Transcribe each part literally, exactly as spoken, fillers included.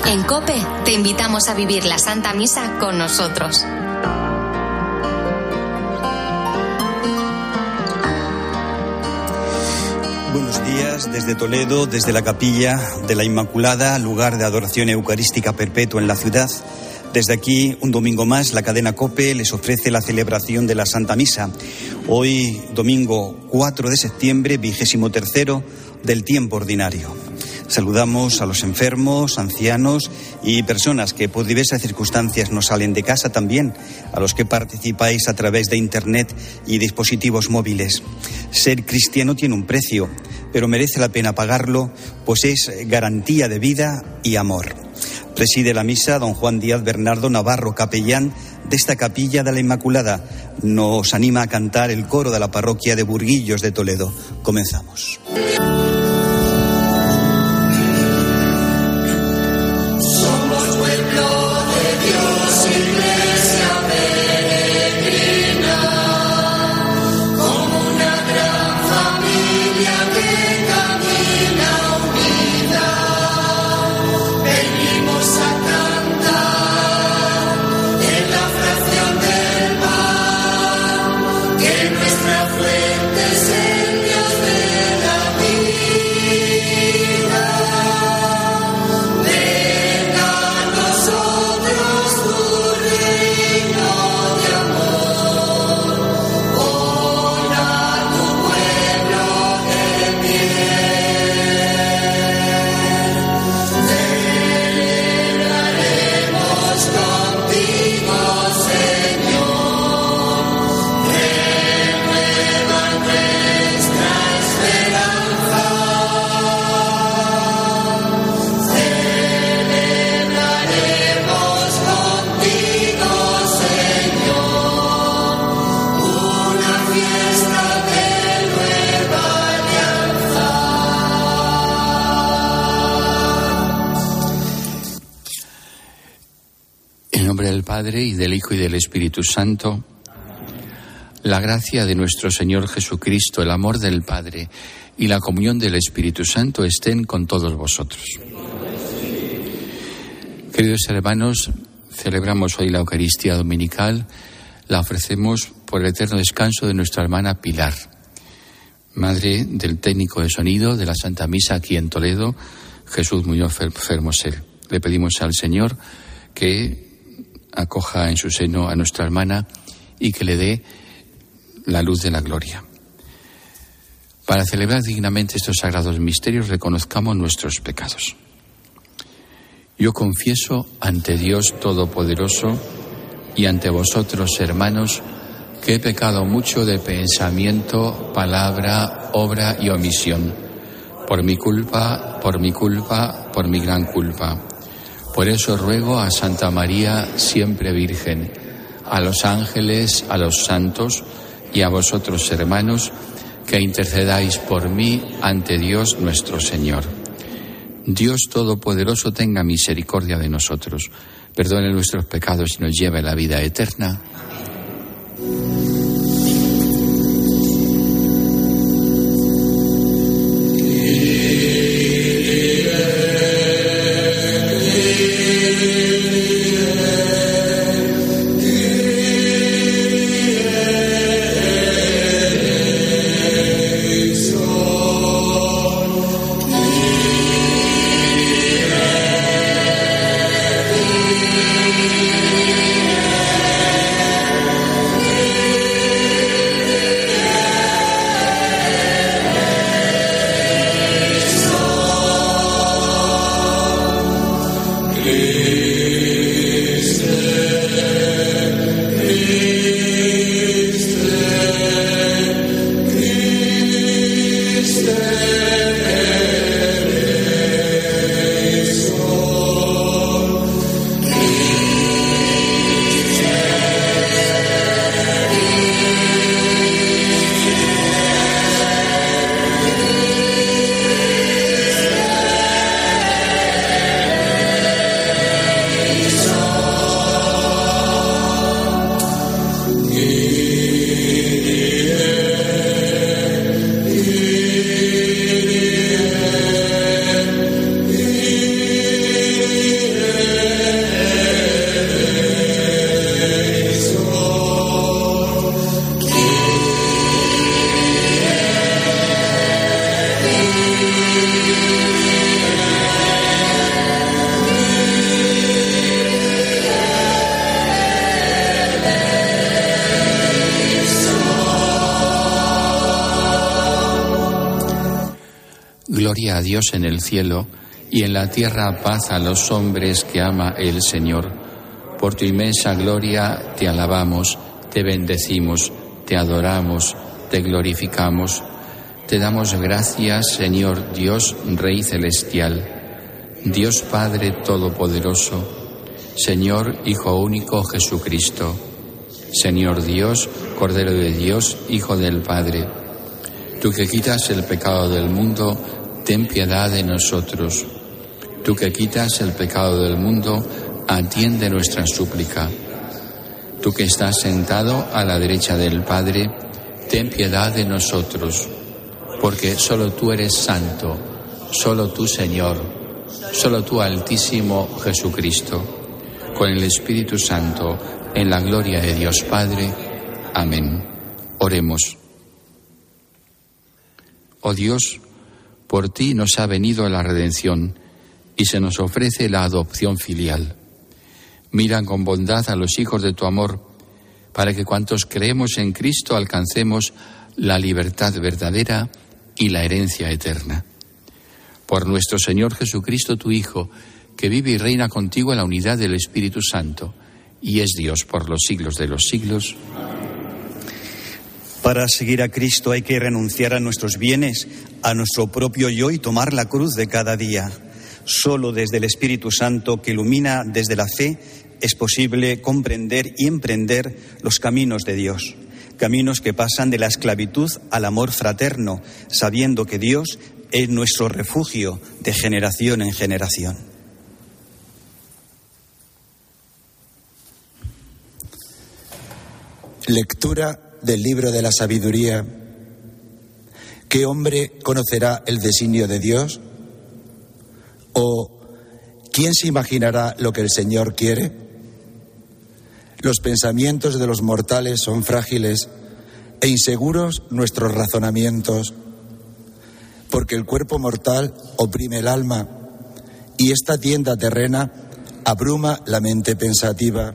En COPE te invitamos a vivir la Santa Misa con nosotros. Buenos días desde Toledo, desde la Capilla de la Inmaculada, lugar de adoración eucarística perpetua en la ciudad. Desde aquí, un domingo más, la cadena COPE les ofrece la celebración de la Santa Misa. Hoy, domingo cuatro de septiembre, vigésimo tercero del tiempo ordinario. Saludamos a los enfermos, ancianos y personas que por diversas circunstancias no salen de casa, también a los que participáis a través de Internet y dispositivos móviles. Ser cristiano tiene un precio, pero merece la pena pagarlo, pues es garantía de vida y amor. Preside la misa don Juan Díaz Bernardo Navarro, capellán de esta Capilla de la Inmaculada. Nos anima a cantar el coro de la parroquia de Burguillos de Toledo. Comenzamos. Padre, y del Hijo, y del Espíritu Santo. La gracia de nuestro Señor Jesucristo, el amor del Padre y la comunión del Espíritu Santo estén con todos vosotros. Queridos hermanos, celebramos hoy la Eucaristía Dominical. La ofrecemos por el eterno descanso de nuestra hermana Pilar, madre del técnico de sonido de la Santa Misa aquí en Toledo, Jesús Muñoz Fermosel. Le pedimos al Señor que acoja en su seno a nuestra hermana y que le dé la luz de la gloria. Para celebrar dignamente estos sagrados misterios, reconozcamos nuestros pecados. Yo confieso ante Dios Todopoderoso y ante vosotros, hermanos, que he pecado mucho de pensamiento, palabra, obra y omisión, por mi culpa, por mi culpa, por mi gran culpa. Por eso ruego a Santa María, siempre Virgen, a los ángeles, a los santos y a vosotros, hermanos, que intercedáis por mí ante Dios nuestro Señor. Dios Todopoderoso tenga misericordia de nosotros, perdone nuestros pecados y nos lleve a la vida eterna. Yeah. Gloria a Dios en el cielo, y en la tierra paz a los hombres que ama el Señor. Por tu inmensa gloria te alabamos, te bendecimos, te adoramos, te glorificamos. Te damos gracias, Señor Dios, Rey celestial, Dios Padre todopoderoso, Señor Hijo único Jesucristo, Señor Dios, Cordero de Dios, Hijo del Padre. Tú que quitas el pecado del mundo, ten piedad de nosotros. Tú que quitas el pecado del mundo, atiende nuestra súplica. Tú que estás sentado a la derecha del Padre, ten piedad de nosotros, porque solo tú eres santo, solo tú, Señor, solo tú, Altísimo Jesucristo, con el Espíritu Santo, en la gloria de Dios Padre. Amén. Oremos. Oh Dios, por ti nos ha venido la redención y se nos ofrece la adopción filial. Mira con bondad a los hijos de tu amor, para que cuantos creemos en Cristo alcancemos la libertad verdadera y la herencia eterna. Por nuestro Señor Jesucristo, tu Hijo, que vive y reina contigo en la unidad del Espíritu Santo, y es Dios por los siglos de los siglos. Para seguir a Cristo hay que renunciar a nuestros bienes, a nuestro propio yo y tomar la cruz de cada día. Solo desde el Espíritu Santo, que ilumina desde la fe, es posible comprender y emprender los caminos de Dios. Caminos que pasan de la esclavitud al amor fraterno, sabiendo que Dios es nuestro refugio de generación en generación. Lectura del libro de la sabiduría. ¿Qué hombre conocerá el designio de Dios? ¿O quién se imaginará lo que el Señor quiere? Los pensamientos de los mortales son frágiles e inseguros nuestros razonamientos, porque el cuerpo mortal oprime el alma y esta tienda terrena abruma la mente pensativa.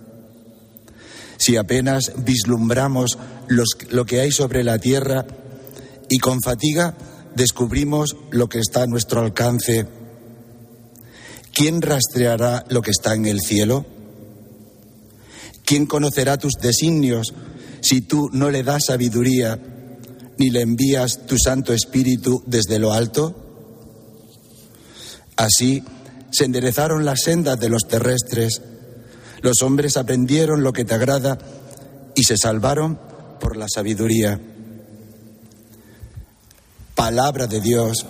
Si apenas vislumbramos los, lo que hay sobre la tierra y con fatiga descubrimos lo que está a nuestro alcance, ¿quién rastreará lo que está en el cielo? ¿Quién conocerá tus designios si tú no le das sabiduría ni le envías tu Santo Espíritu desde lo alto? Así se enderezaron las sendas de los terrestres. Los hombres aprendieron lo que te agrada y se salvaron por la sabiduría. Palabra de Dios.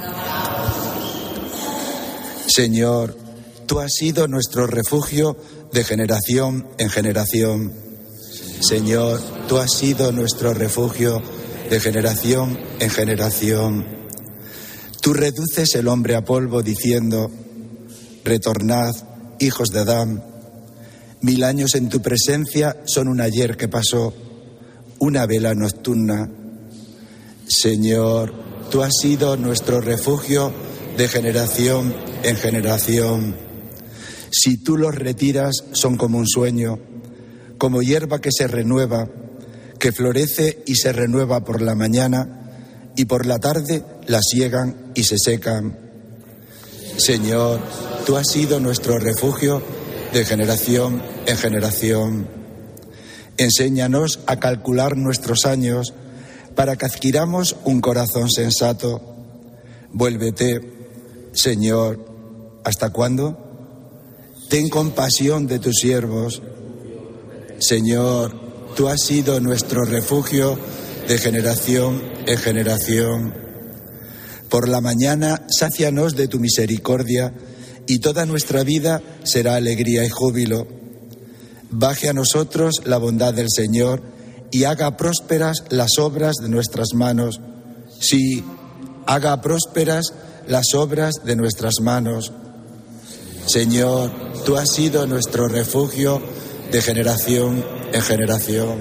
Señor, tú has sido nuestro refugio de generación en generación. Señor, tú has sido nuestro refugio de generación en generación. Tú reduces el hombre a polvo diciendo: retornad, hijos de Adán. Mil años en tu presencia son un ayer que pasó, una vela nocturna. Señor, tú has sido nuestro refugio de generación en generación. Si tú los retiras, son como un sueño, como hierba que se renueva, que florece y se renueva por la mañana, y por la tarde la siegan y se secan. Señor, tú has sido nuestro refugio de generación en generación. Enséñanos a calcular nuestros años para que adquiramos un corazón sensato. Vuélvete, Señor, ¿hasta cuándo? Ten compasión de tus siervos. Señor, tú has sido nuestro refugio de generación en generación. Por la mañana, sácianos de tu misericordia, y toda nuestra vida será alegría y júbilo. Baje a nosotros la bondad del Señor y haga prósperas las obras de nuestras manos. Sí, haga prósperas las obras de nuestras manos. Señor, tú has sido nuestro refugio de generación en generación.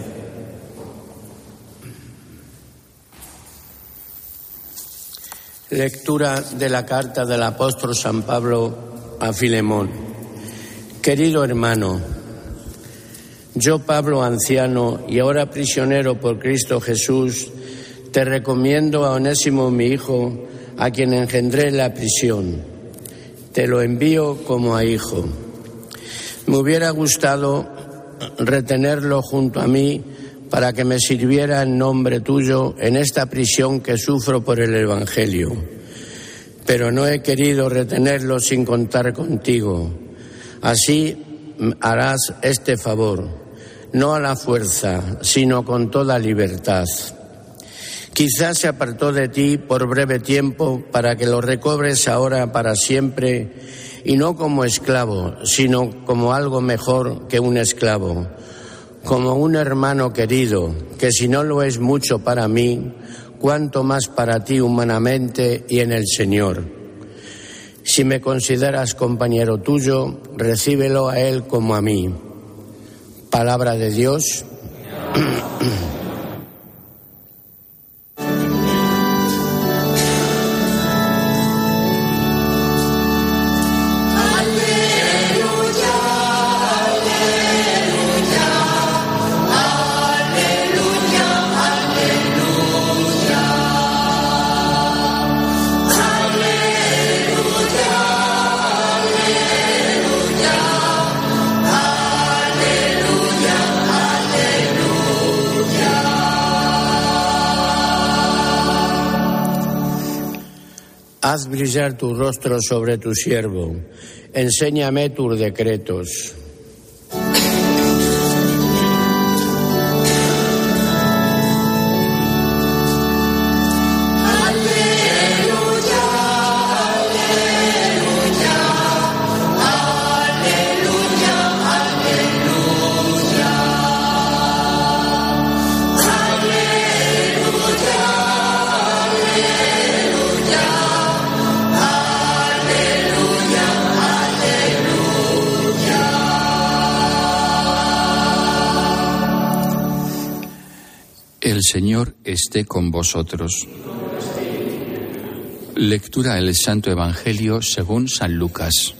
Lectura de la carta del apóstol San Pablo a Filemón. Querido hermano, yo, Pablo, anciano y ahora prisionero por Cristo Jesús, te recomiendo a Onésimo, mi hijo, a quien engendré en la prisión. Te lo envío como a hijo. Me hubiera gustado retenerlo junto a mí para que me sirviera en nombre tuyo en esta prisión que sufro por el Evangelio. Pero no he querido retenerlo sin contar contigo. Así harás este favor, no a la fuerza, sino con toda libertad. Quizás se apartó de ti por breve tiempo para que lo recobres ahora para siempre, y no como esclavo, sino como algo mejor que un esclavo, como un hermano querido, que si no lo es mucho para mí, cuánto más para ti humanamente y en el Señor. Si me consideras compañero tuyo, recíbelo a él como a mí. Palabra de Dios. Haz brillar tu rostro sobre tu siervo. Enséñame tus decretos. El Señor esté con vosotros. Lectura del Santo Evangelio según San Lucas.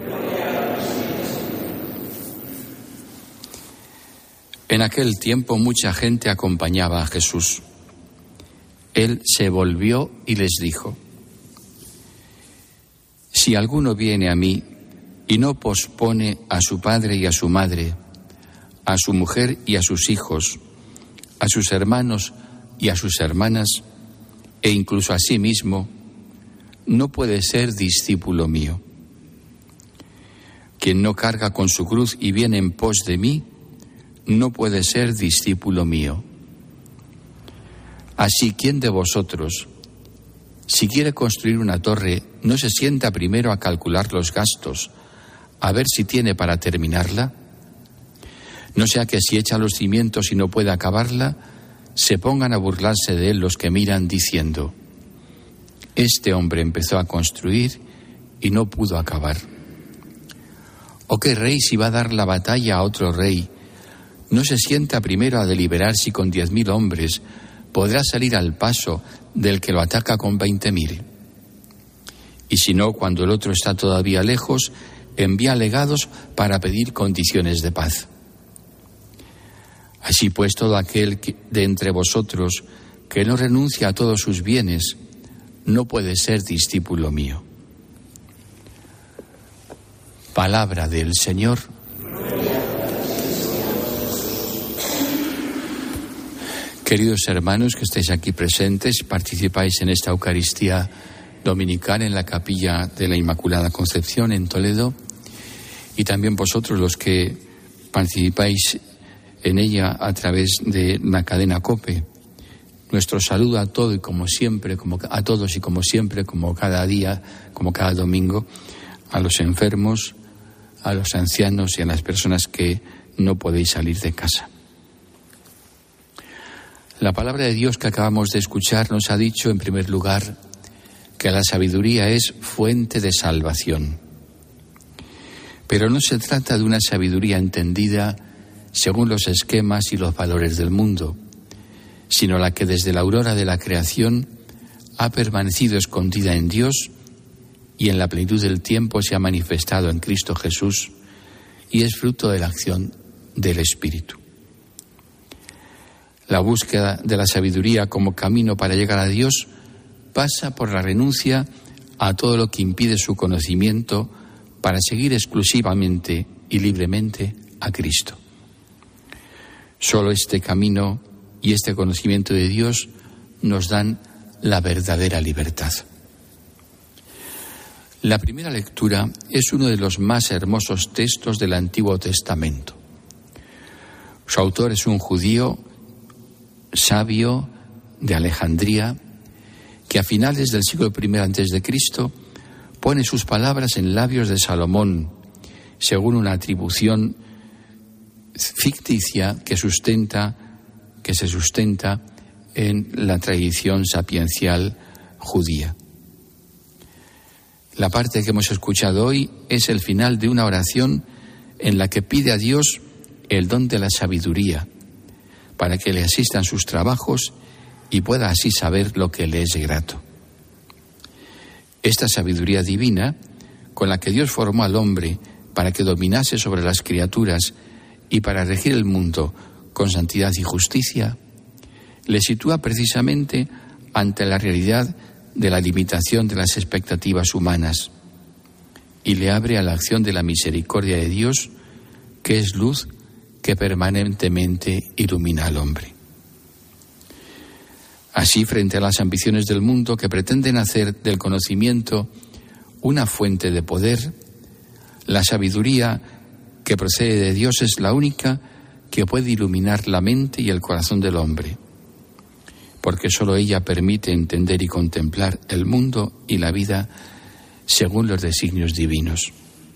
En aquel tiempo mucha gente acompañaba a Jesús. Él se volvió y les dijo: Si alguno viene a mí y no pospone a su padre y a su madre, a su mujer y a sus hijos, a sus hermanos y a sus hermanas, e incluso a sí mismo, no puede ser discípulo mío. Quien no carga con su cruz y viene en pos de mí, no puede ser discípulo mío. Así, ¿quién de vosotros, si quiere construir una torre, no se sienta primero a calcular los gastos, a ver si tiene para terminarla? No sea que si echa los cimientos y no puede acabarla, se pongan a burlarse de él los que miran diciendo: este hombre empezó a construir y no pudo acabar. ¿O qué rey, si va a dar la batalla a otro rey, no se sienta primero a deliberar si con diez mil hombres podrá salir al paso del que lo ataca con veinte mil? Y si no, cuando el otro está todavía lejos, envía legados para pedir condiciones de paz. Así pues, todo aquel que, de entre vosotros que no renuncia a todos sus bienes, no puede ser discípulo mío. Palabra del Señor. Queridos hermanos que estáis aquí presentes, participáis en esta Eucaristía dominical en la Capilla de la Inmaculada Concepción en Toledo, y también vosotros los que participáis en ella a través de la cadena COPE. Nuestro saludo a todo y como siempre, como a todos y como siempre, como cada día, como cada domingo, a los enfermos, a los ancianos y a las personas que no podéis salir de casa. La palabra de Dios que acabamos de escuchar nos ha dicho, en primer lugar, que la sabiduría es fuente de salvación. Pero no se trata de una sabiduría entendida según los esquemas y los valores del mundo, sino la que desde la aurora de la creación ha permanecido escondida en Dios y en la plenitud del tiempo se ha manifestado en Cristo Jesús y es fruto de la acción del Espíritu. La búsqueda de la sabiduría como camino para llegar a Dios pasa por la renuncia a todo lo que impide su conocimiento para seguir exclusivamente y libremente a Cristo. Solo este camino y este conocimiento de Dios nos dan la verdadera libertad. La primera lectura es uno de los más hermosos textos del Antiguo Testamento. Su autor es un judío sabio de Alejandría que a finales del siglo primero antes de Cristo pone sus palabras en labios de Salomón, según una atribución ficticia que sustenta, que se sustenta en la tradición sapiencial judía. La parte que hemos escuchado hoy es el final de una oración en la que pide a Dios el don de la sabiduría para que le asistan sus trabajos y pueda así saber lo que le es grato. Esta sabiduría divina, con la que Dios formó al hombre para que dominase sobre las criaturas y para regir el mundo con santidad y justicia, le sitúa precisamente ante la realidad de la limitación de las expectativas humanas y le abre a la acción de la misericordia de Dios, que es luz que permanentemente ilumina al hombre. Así, frente a las ambiciones del mundo que pretenden hacer del conocimiento una fuente de poder, la sabiduría que procede de Dios es la única que puede iluminar la mente y el corazón del hombre, porque sólo ella permite entender y contemplar el mundo y la vida según los designios divinos.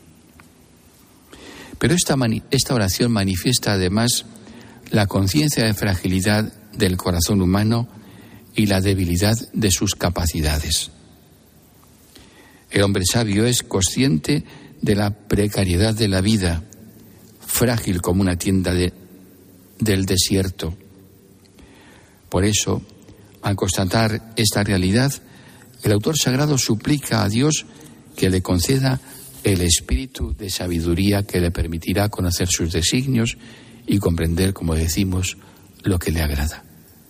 Pero esta, mani- esta oración manifiesta además la conciencia de fragilidad del corazón humano y la debilidad de sus capacidades. El hombre sabio es consciente de la precariedad de la vida, frágil como una tienda de, del desierto. Por eso, al constatar esta realidad, el autor sagrado suplica a Dios que le conceda el espíritu de sabiduría que le permitirá conocer sus designios y comprender, como decimos, lo que le agrada.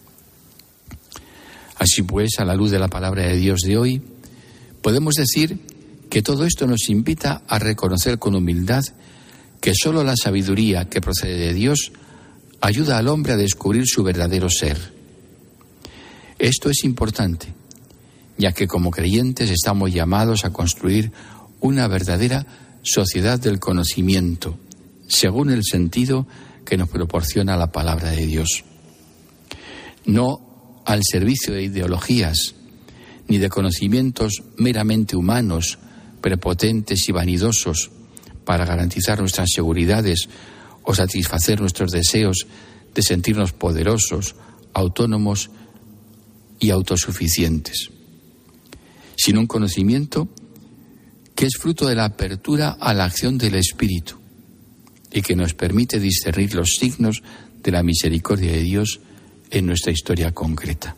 Así pues, a la luz de la palabra de Dios de hoy, podemos decir que todo esto nos invita a reconocer con humildad que solo la sabiduría que procede de Dios ayuda al hombre a descubrir su verdadero ser. Esto es importante, ya que como creyentes estamos llamados a construir una verdadera sociedad del conocimiento, según el sentido que nos proporciona la palabra de Dios. No al servicio de ideologías, ni de conocimientos meramente humanos, prepotentes y vanidosos, para garantizar nuestras seguridades o satisfacer nuestros deseos de sentirnos poderosos, autónomos y autosuficientes, sino un conocimiento que es fruto de la apertura a la acción del Espíritu y que nos permite discernir los signos de la misericordia de Dios en nuestra historia concreta.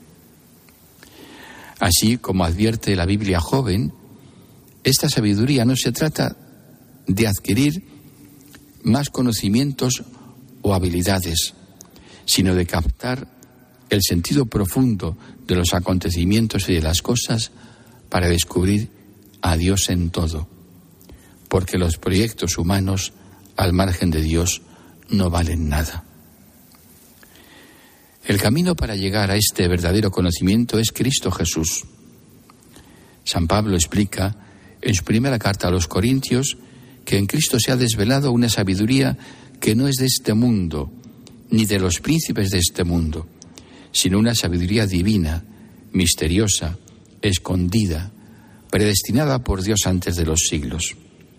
Así como advierte la Biblia joven, esta sabiduría no se trata de adquirir más conocimientos o habilidades, sino de captar el sentido profundo de los acontecimientos y de las cosas para descubrir a Dios en todo, porque los proyectos humanos al margen de Dios no valen nada. El camino para llegar a este verdadero conocimiento es Cristo Jesús. San Pablo explica en su primera carta a los Corintios que en Cristo se ha desvelado una sabiduría que no es de este mundo, ni de los príncipes de este mundo, sino una sabiduría divina, misteriosa, escondida, predestinada por Dios antes de los siglos.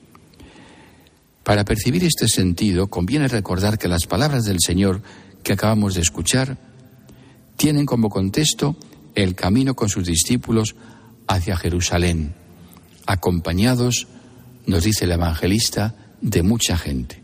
Para percibir este sentido, conviene recordar que las palabras del Señor que acabamos de escuchar tienen como contexto el camino con sus discípulos hacia Jerusalén, acompañados, nos dice el evangelista, de mucha gente.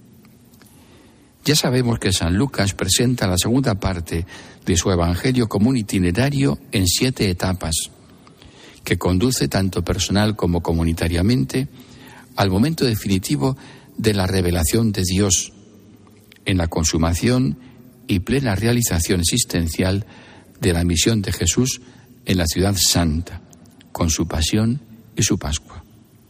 Ya sabemos que San Lucas presenta la segunda parte de su evangelio como un itinerario en siete etapas, que conduce tanto personal como comunitariamente al momento definitivo de la revelación de Dios, en la consumación y plena realización existencial de la misión de Jesús en la ciudad santa, con su pasión y su Pascua.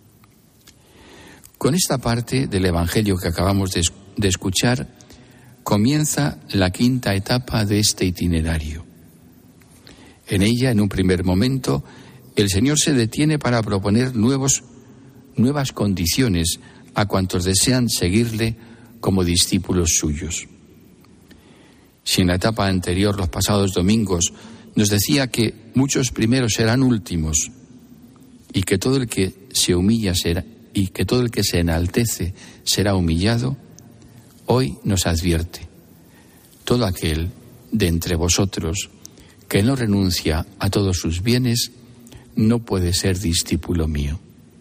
Con esta parte del Evangelio que acabamos de, de escuchar, comienza la quinta etapa de este itinerario. En ella, en un primer momento, el Señor se detiene para proponer nuevos, nuevas condiciones a cuantos desean seguirle como discípulos suyos. Si en la etapa anterior, los pasados domingos, nos decía que muchos primeros serán últimos y que todo el que se humilla será, y que todo el que se enaltece será humillado, hoy nos advierte: todo aquel de entre vosotros que no renuncia a todos sus bienes no puede ser discípulo mío.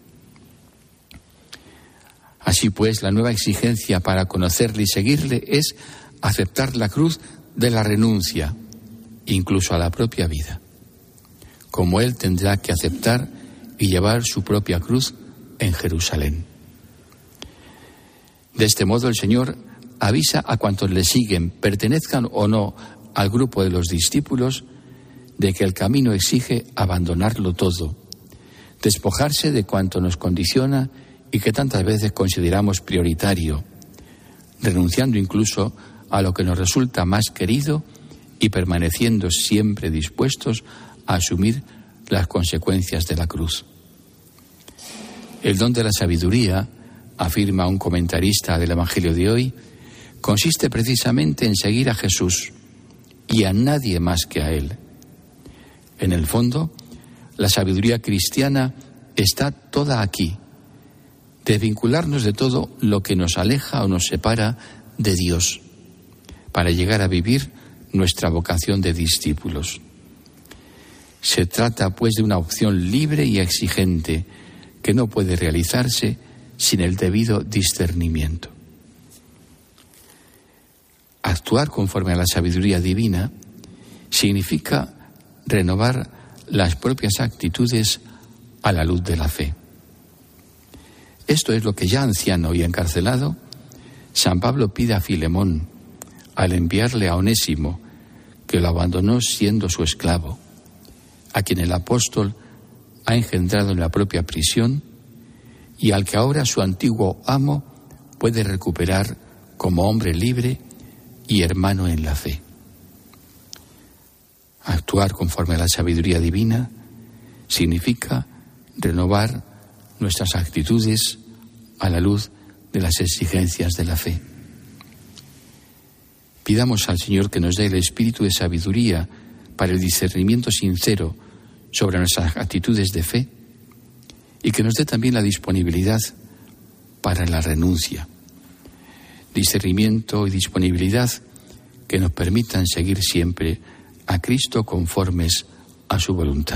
Así pues, la nueva exigencia para conocerle y seguirle es aceptar la cruz de la renuncia, incluso a la propia vida, como él tendrá que aceptar y llevar su propia cruz en Jerusalén. De este modo, el Señor avisa a cuantos le siguen, pertenezcan o no al grupo de los discípulos, de que el camino exige abandonarlo todo, despojarse de cuanto nos condiciona y que tantas veces consideramos prioritario, renunciando incluso a lo que nos resulta más querido y permaneciendo siempre dispuestos a asumir las consecuencias de la cruz. El don de la sabiduría, afirma un comentarista del Evangelio de hoy, consiste precisamente en seguir a Jesús y a nadie más que a Él. En el fondo, la sabiduría cristiana está toda aquí, desvincularnos de todo lo que nos aleja o nos separa de Dios, para llegar a vivir nuestra vocación de discípulos. Se trata, pues, de una opción libre y exigente que no puede realizarse sin el debido discernimiento. Actuar conforme a la sabiduría divina significa renovar las propias actitudes a la luz de la fe. Esto es lo que ya anciano y encarcelado, San Pablo pide a Filemón al enviarle a Onésimo, que lo abandonó siendo su esclavo, a quien el apóstol ha engendrado en la propia prisión y al que ahora su antiguo amo puede recuperar como hombre libre y hermano en la fe. Actuar conforme a la sabiduría divina significa renovar nuestras actitudes a la luz de las exigencias de la fe. Pidamos al Señor que nos dé el espíritu de sabiduría para el discernimiento sincero sobre nuestras actitudes de fe y que nos dé también la disponibilidad para la renuncia. Discernimiento y disponibilidad que nos permitan seguir siempre a Cristo conformes a su voluntad.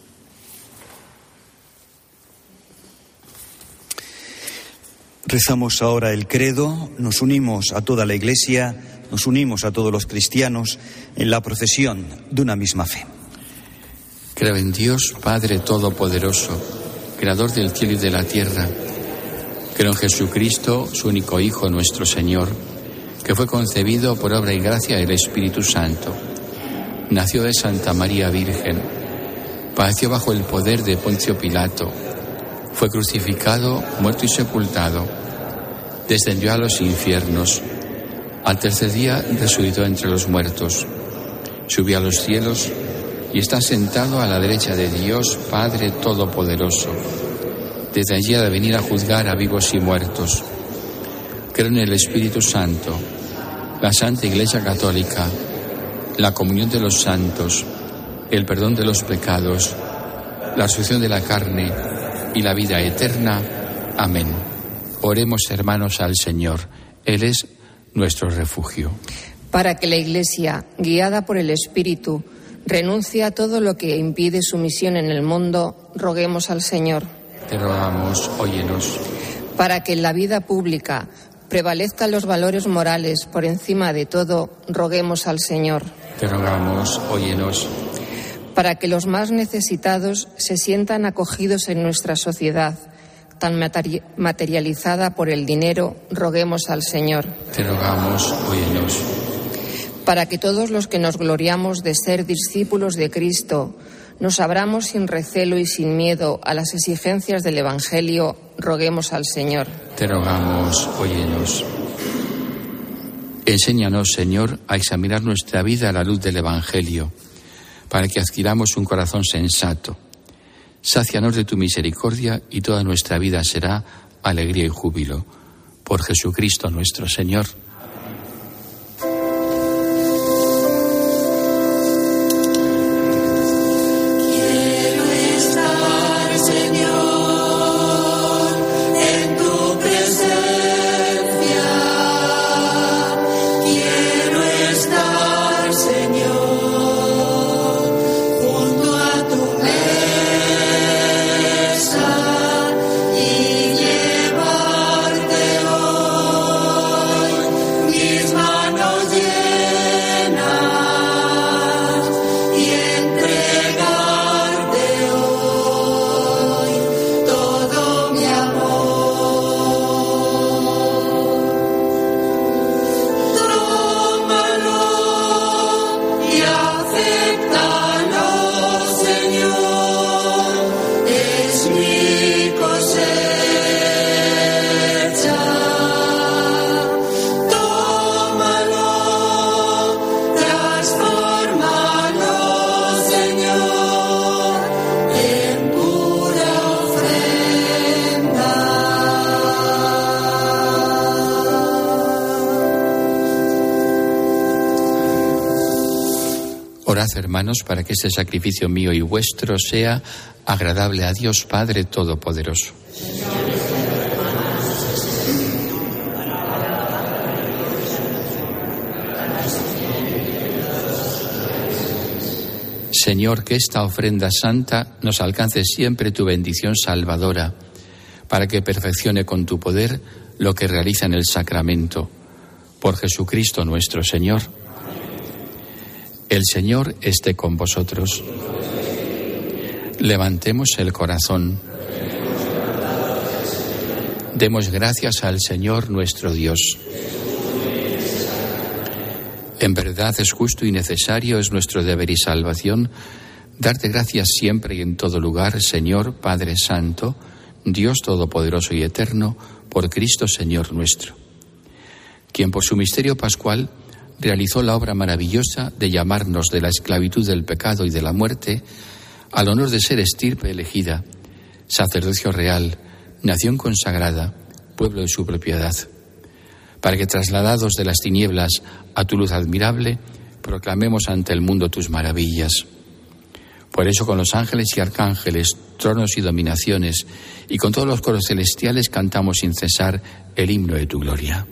Rezamos ahora el credo, nos unimos a toda la Iglesia, nos unimos a todos los cristianos en la procesión de una misma fe. Creo en Dios, Padre Todopoderoso, Creador del cielo y de la tierra. Creo en Jesucristo, su único Hijo, nuestro Señor, que fue concebido por obra y gracia del Espíritu Santo. Nació de Santa María Virgen, padeció bajo el poder de Poncio Pilato, fue crucificado, muerto y sepultado, descendió a los infiernos, al tercer día resucitó entre los muertos, subió a los cielos y está sentado a la derecha de Dios Padre Todopoderoso. Desde allí ha de venir a juzgar a vivos y muertos. Creo en el Espíritu Santo, la Santa Iglesia Católica, la comunión de los santos, el perdón de los pecados, la resurrección de la carne y la vida eterna. Amén. Oremos, hermanos, al Señor. Él es nuestro refugio. Para que la Iglesia, guiada por el Espíritu, renuncie a todo lo que impide su misión en el mundo, roguemos al Señor. Te rogamos, óyenos. Para que en la vida pública prevalezcan los valores morales por encima de todo, roguemos al Señor. Te rogamos, óyenos. Para que los más necesitados se sientan acogidos en nuestra sociedad, tan materi- materializada por el dinero, roguemos al Señor. Te rogamos, óyenos. Para que todos los que nos gloriamos de ser discípulos de Cristo nos abramos sin recelo y sin miedo a las exigencias del Evangelio, roguemos al Señor. Te rogamos, óyenos. Enséñanos, Señor, a examinar nuestra vida a la luz del Evangelio, para que adquiramos un corazón sensato. Sácianos de tu misericordia y toda nuestra vida será alegría y júbilo. Por Jesucristo nuestro Señor. Orad, hermanos, para que este sacrificio mío y vuestro sea agradable a Dios Padre Todopoderoso. Señor, que esta ofrenda santa nos alcance siempre tu bendición salvadora, para que perfeccione con tu poder lo que realiza en el sacramento. Por Jesucristo nuestro Señor. El Señor esté con vosotros. Levantemos el corazón. Demos gracias al Señor nuestro Dios. En verdad es justo y necesario, es nuestro deber y salvación, darte gracias siempre y en todo lugar, Señor, Padre Santo, Dios Todopoderoso y Eterno, por Cristo Señor nuestro, quien por su misterio pascual realizó la obra maravillosa de llamarnos de la esclavitud del pecado y de la muerte al honor de ser estirpe elegida, sacerdocio real, nación consagrada, pueblo de su propiedad, para que trasladados de las tinieblas a tu luz admirable, proclamemos ante el mundo tus maravillas. Por eso con los ángeles y arcángeles, tronos y dominaciones, y con todos los coros celestiales cantamos sin cesar el himno de tu gloria.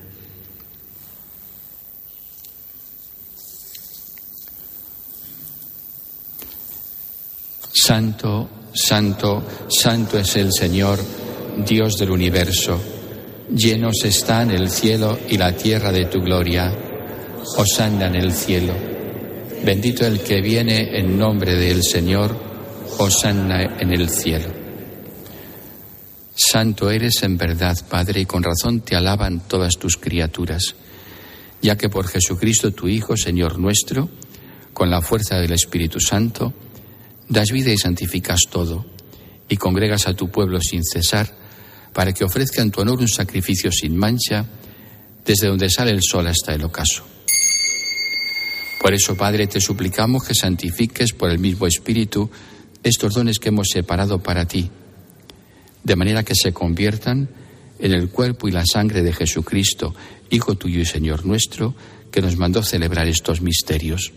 Santo, santo, santo es el Señor, Dios del universo. Llenos están el cielo y la tierra de tu gloria. Hosanna en el cielo. Bendito el que viene en nombre del Señor. Hosanna en el cielo. Santo eres en verdad, Padre, y con razón te alaban todas tus criaturas, ya que por Jesucristo tu Hijo, Señor nuestro, con la fuerza del Espíritu Santo, das vida y santificas todo, y congregas a tu pueblo sin cesar, para que ofrezca en tu honor un sacrificio sin mancha, desde donde sale el sol hasta el ocaso. Por eso, Padre, te suplicamos que santifiques por el mismo Espíritu estos dones que hemos separado para ti, de manera que se conviertan en el cuerpo y la sangre de Jesucristo, Hijo tuyo y Señor nuestro, que nos mandó celebrar estos misterios.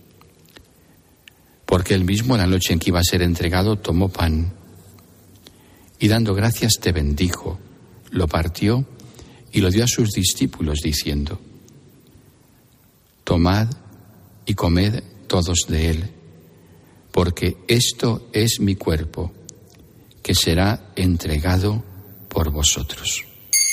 Porque él mismo, la noche en que iba a ser entregado, tomó pan y dando gracias te bendijo, lo partió y lo dio a sus discípulos diciendo: tomad y comed todos de él, porque esto es mi cuerpo, que será entregado por vosotros.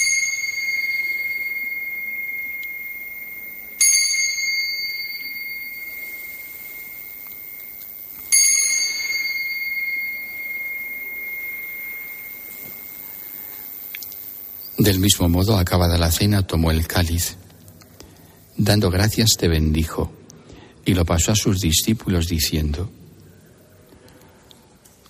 Del mismo modo, acabada la cena, tomó el cáliz. Dando gracias te bendijo y lo pasó a sus discípulos diciendo: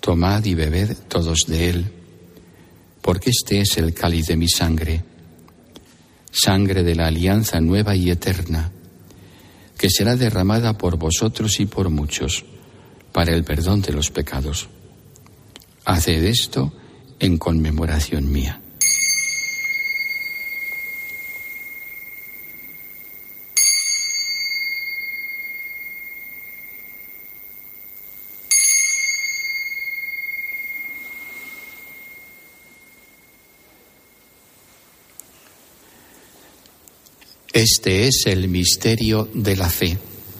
Tomad y bebed todos de él, porque este es el cáliz de mi sangre, sangre de la alianza nueva y eterna, que será derramada por vosotros y por muchos, para el perdón de los pecados. Haced esto en conmemoración mía. Este es el misterio de la fe.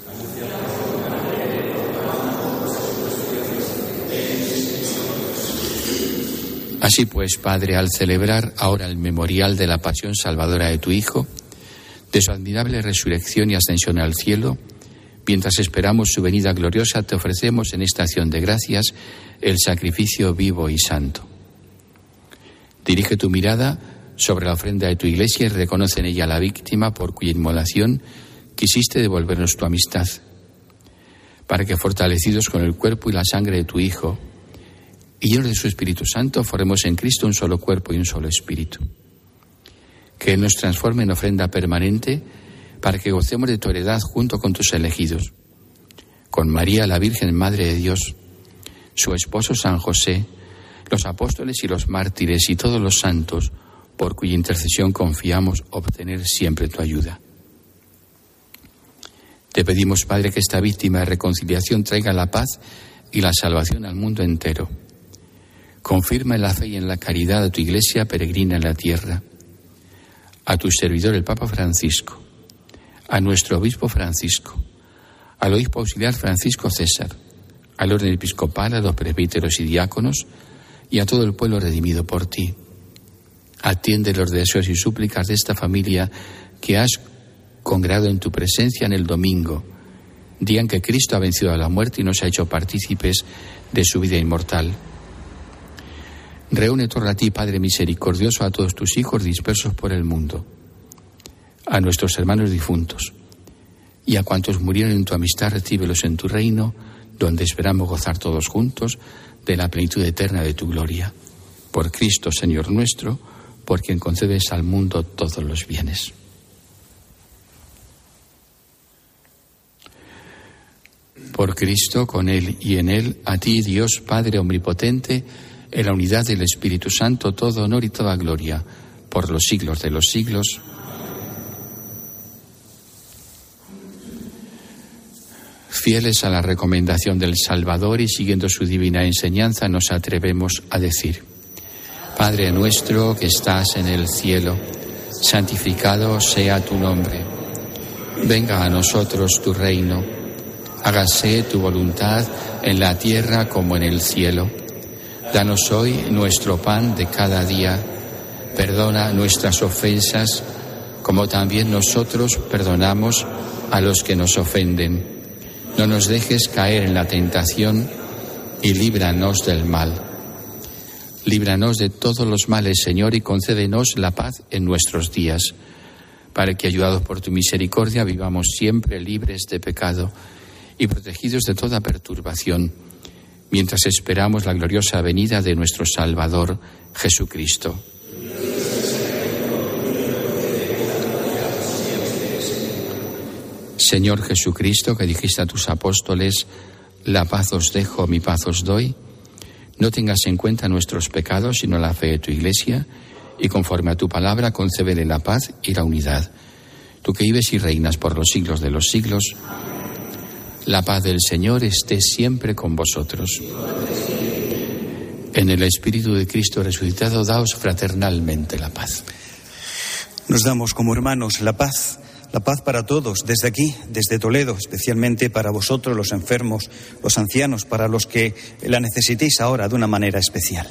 Así pues, Padre, al celebrar ahora el memorial de la pasión salvadora de tu Hijo, de su admirable resurrección y ascensión al cielo, mientras esperamos su venida gloriosa, te ofrecemos en esta acción de gracias el sacrificio vivo y santo. Dirige tu mirada sobre la ofrenda de tu Iglesia y reconoce en ella la víctima por cuya inmolación quisiste devolvernos tu amistad, para que, fortalecidos con el cuerpo y la sangre de tu Hijo y llenos de su Espíritu Santo, formemos en Cristo un solo cuerpo y un solo espíritu. Que Él nos transforme en ofrenda permanente para que gocemos de tu heredad junto con tus elegidos, con María, la Virgen Madre de Dios, su esposo San José, los apóstoles y los mártires y todos los santos, por cuya intercesión confiamos obtener siempre tu ayuda. Te pedimos, Padre, que esta víctima de reconciliación traiga la paz y la salvación al mundo entero. Confirma en la fe y en la caridad a tu Iglesia peregrina en la tierra, a tu servidor el Papa Francisco, a nuestro obispo Francisco, al obispo auxiliar Francisco César, al orden episcopal, a los presbíteros y diáconos y a todo el pueblo redimido por ti. Atiende los deseos y súplicas de esta familia que has congregado en tu presencia en el domingo, día en que Cristo ha vencido a la muerte y nos ha hecho partícipes de su vida inmortal. Reúne torno a ti, Padre misericordioso, a todos tus hijos dispersos por el mundo, a nuestros hermanos difuntos y a cuantos murieron en tu amistad, recíbelos en tu reino, donde esperamos gozar todos juntos de la plenitud eterna de tu gloria. Por Cristo, Señor nuestro, por quien concedes al mundo todos los bienes. Por Cristo, con Él y en Él, a ti, Dios Padre omnipotente, en la unidad del Espíritu Santo, todo honor y toda gloria, por los siglos de los siglos. Fieles a la recomendación del Salvador y siguiendo su divina enseñanza, nos atrevemos a decir: Padre nuestro que estás en el cielo, santificado sea tu nombre. Venga a nosotros tu reino. Hágase tu voluntad en la tierra como en el cielo. Danos hoy nuestro pan de cada día. Perdona nuestras ofensas, como también nosotros perdonamos a los que nos ofenden. No nos dejes caer en la tentación y líbranos del mal. Líbranos de todos los males, Señor, y concédenos la paz en nuestros días, para que, ayudados por tu misericordia, vivamos siempre libres de pecado y protegidos de toda perturbación, mientras esperamos la gloriosa venida de nuestro Salvador, Jesucristo. Señor Jesucristo, que dijiste a tus apóstoles: la paz os dejo, mi paz os doy, no tengas en cuenta nuestros pecados, sino la fe de tu Iglesia, y conforme a tu palabra concédele la paz y la unidad. Tú que vives y reinas por los siglos de los siglos, la paz del Señor esté siempre con vosotros. En el Espíritu de Cristo resucitado, daos fraternalmente la paz. Nos damos como hermanos la paz. La paz para todos, desde aquí, desde Toledo, especialmente para vosotros, los enfermos, los ancianos, para los que la necesitéis ahora de una manera especial.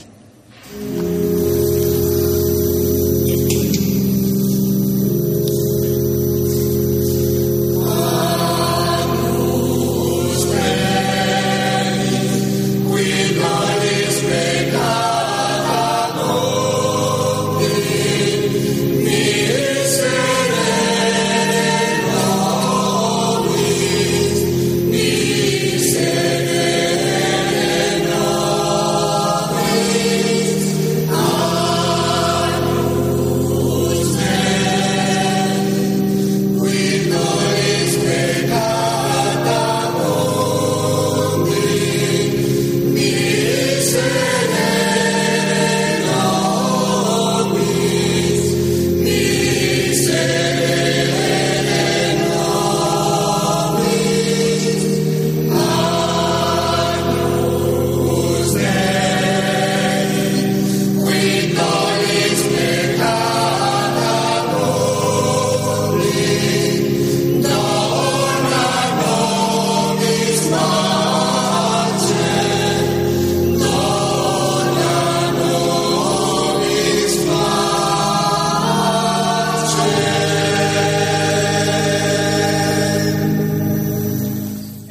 Miserere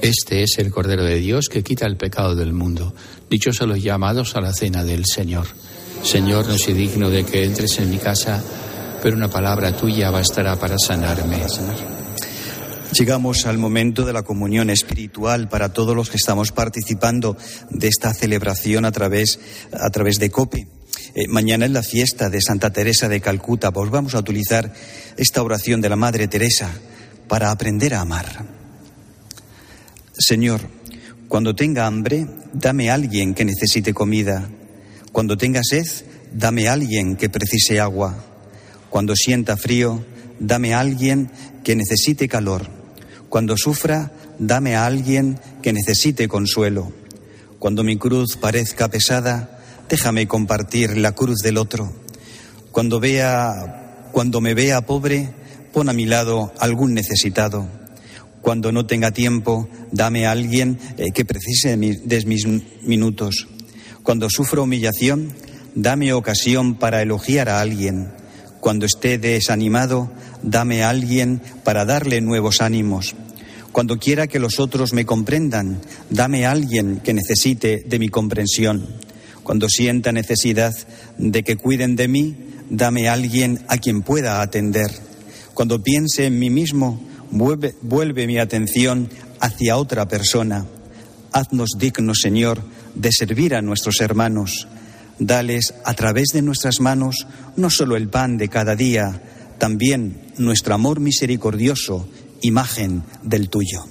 Este es el Cordero de Dios que quita el pecado del mundo. Dichosos los llamados a la cena del Señor. Señor, no soy digno de que entres en mi casa, pero una palabra tuya bastará para sanarme. Llegamos al momento de la comunión espiritual para todos los que estamos participando de esta celebración a través, a través de COPE. Eh, mañana es la fiesta de Santa Teresa de Calcuta, pues vamos a utilizar esta oración de la Madre Teresa para aprender a amar. Señor, cuando tenga hambre, dame a alguien que necesite comida. Cuando tenga sed, dame a alguien que precise agua. Cuando sienta frío, dame a alguien que necesite calor. Cuando sufra, dame a alguien que necesite consuelo. Cuando mi cruz parezca pesada, déjame compartir la cruz del otro. Cuando vea, cuando me vea pobre, pon a mi lado algún necesitado. Cuando no tenga tiempo, dame a alguien eh, que precise de mis minutos. Cuando sufro humillación, dame ocasión para elogiar a alguien. Cuando esté desanimado, dame a alguien para darle nuevos ánimos. Cuando quiera que los otros me comprendan, dame a alguien que necesite de mi comprensión. Cuando sienta necesidad de que cuiden de mí, dame a alguien a quien pueda atender. Cuando piense en mí mismo, vuelve, vuelve mi atención hacia otra persona. Haznos dignos, Señor, de servir a nuestros hermanos. Dales a través de nuestras manos no solo el pan de cada día, también nuestro amor misericordioso, imagen del tuyo.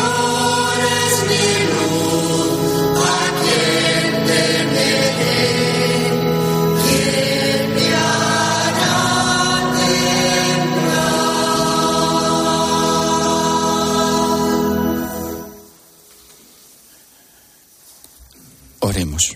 Señor es mi luz, ¿a quién temeré? Oremos.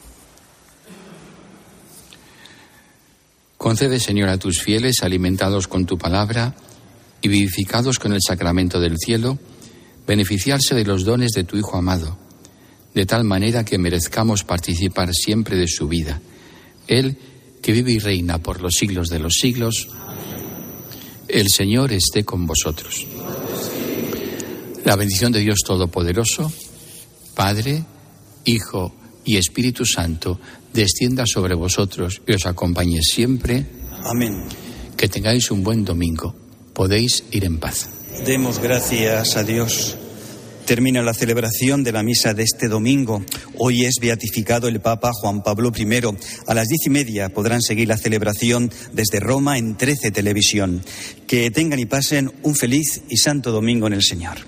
Concede, Señor, a tus fieles, alimentados con tu palabra y vivificados con el sacramento del cielo, beneficiarse de los dones de tu Hijo amado, de tal manera que merezcamos participar siempre de su vida. Él, que vive y reina por los siglos de los siglos. El Señor esté con vosotros. La bendición de Dios Todopoderoso, Padre, Hijo y Espíritu Santo, descienda sobre vosotros y os acompañe siempre. Amén. Que tengáis un buen domingo. Podéis ir en paz. Demos gracias a Dios. Termina la celebración de la misa de este domingo. Hoy es beatificado el Papa Juan Pablo primero. A las diez y media podrán seguir la celebración desde Roma en trece Televisión. Que tengan y pasen un feliz y santo domingo en el Señor.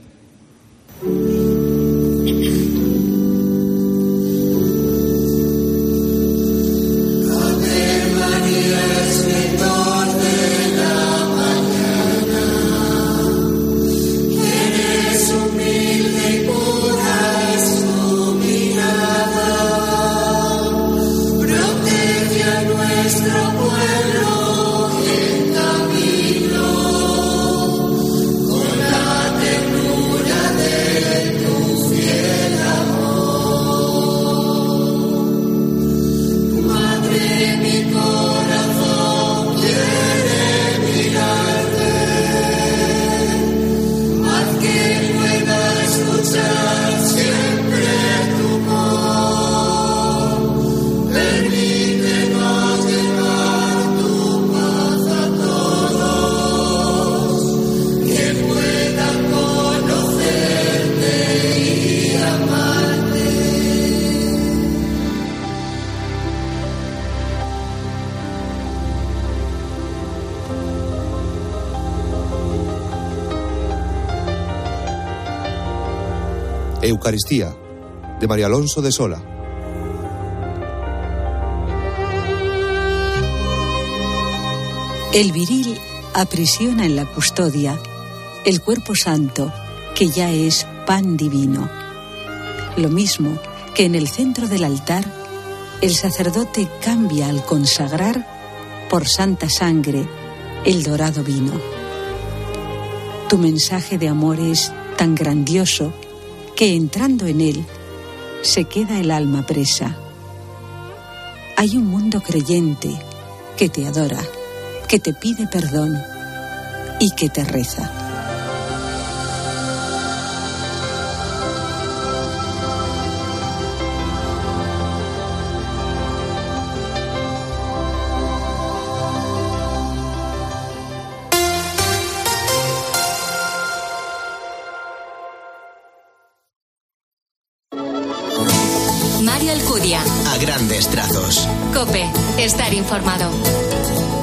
Eucaristía, de María Alonso de Sola. El viril aprisiona en la custodia el cuerpo santo, que ya es pan divino. Lo mismo que en el centro del altar, el sacerdote cambia al consagrar por santa sangre el dorado vino. Tu mensaje de amor es tan grandioso que entrando en él se queda el alma presa. Hay un mundo creyente que te adora, que te pide perdón y que te reza. Mario Alcudia. A grandes trazos. COPE. Estar informado.